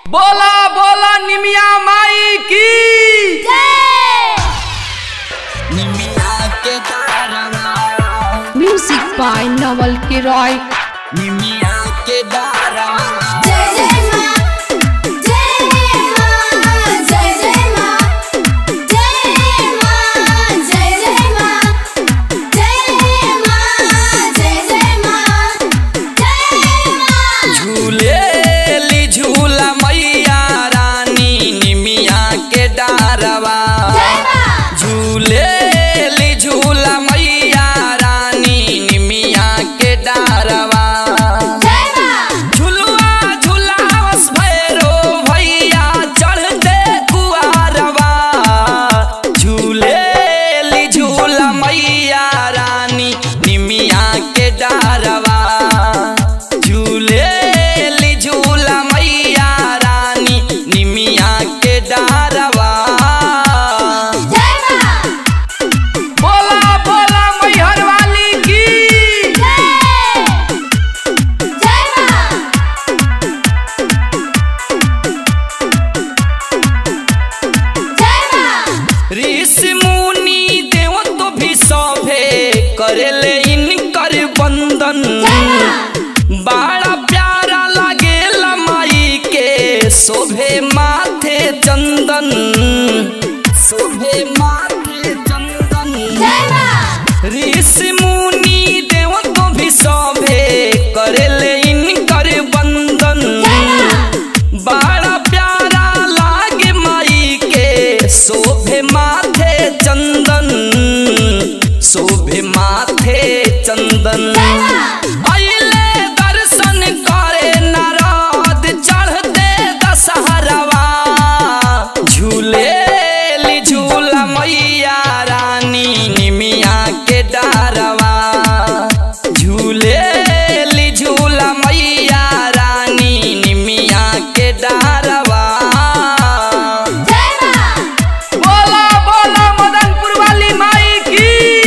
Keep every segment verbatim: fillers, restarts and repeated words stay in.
बोला बोला निमिया माई की निमिया के दारवा म्यूजिक बाय नवल किरॉय। निमिया के दारवा जय जय मां जय मां जय जय मां जय मां जय जय मां जय मां जय जय मां जय मां झूले ली झूला मैया रानी निमिया के दारवा झूले ली झूला मैया रानी निमिया के दारवा झुलवा झुलावस भैरो भैया चढ़ते कुआरवा झूले ली झूला मैया रानी निमिया के दारवा झूले ली झूला मैया रानी निमिया के दारवा बोला बोला मैहर वाली की ऋषि मुनि देव तो भी सभे करेले इनकर बंदन बड़ा प्यारा लागेला माई के शोभे माथे चंदन शोभे माथे चंदन ऋषि मुनि देव तो भी सभे करेले इनकर बंदन बड़ा प्यारा लागे माई के शोभे माथे चंदन शोभे माथे चंदन अइले दर्शन करे नारद चढ़ते दशहरवा झूले ली झूला मैया रानी निमिया के डारवा झूले ली झूला मैया रानी निमिया के डारवा बोला बोला मदनपुर वाली माई की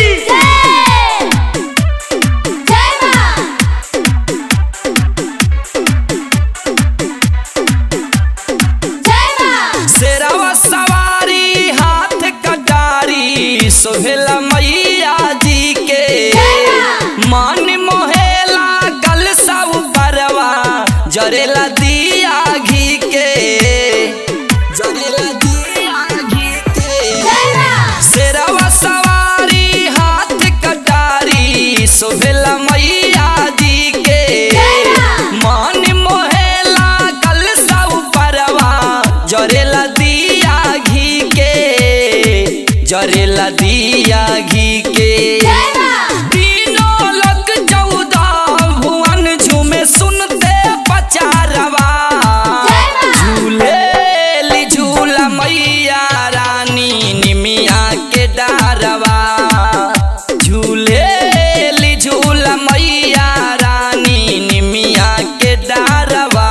शेरवा सवारी हाथ कटारी सोहेला मैया जी के मन मोहेला गल सब परवा जरेला दिया घी के जरेला दिया घी के शेरवा सवारी हाथ कटारी सोहेला मैया जी के मन मोहेला गल सब परवा जरेला दिया घी के जरेला दिया घी के तीनों लोग चौदह भुवन झूमे सुनते पचारवा झूले ली झूला मैया रानी निमिया के डारवा झूले ली झूला मैया रानी निमिया के डारवा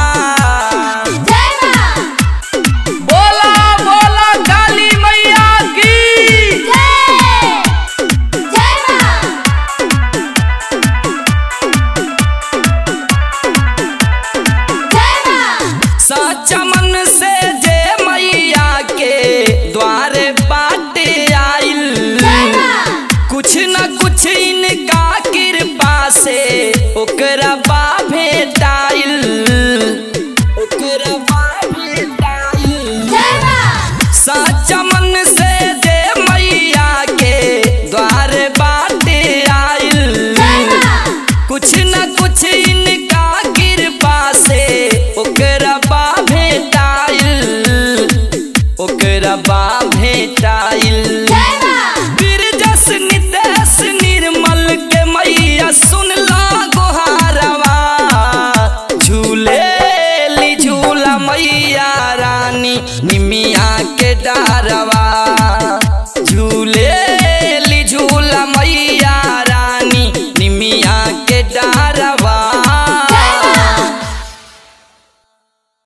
बोला बोला काली मैया की सच्चा मन से जे मैया के द्वारे बाटे आइल कुछ न कुछ इनका कृपा से ओकरा बा भेटाइल ओकरा बा भेटाइल सच्चा मन से जे मैया के द्वारे बाटे आइल कुछ न कुछ इन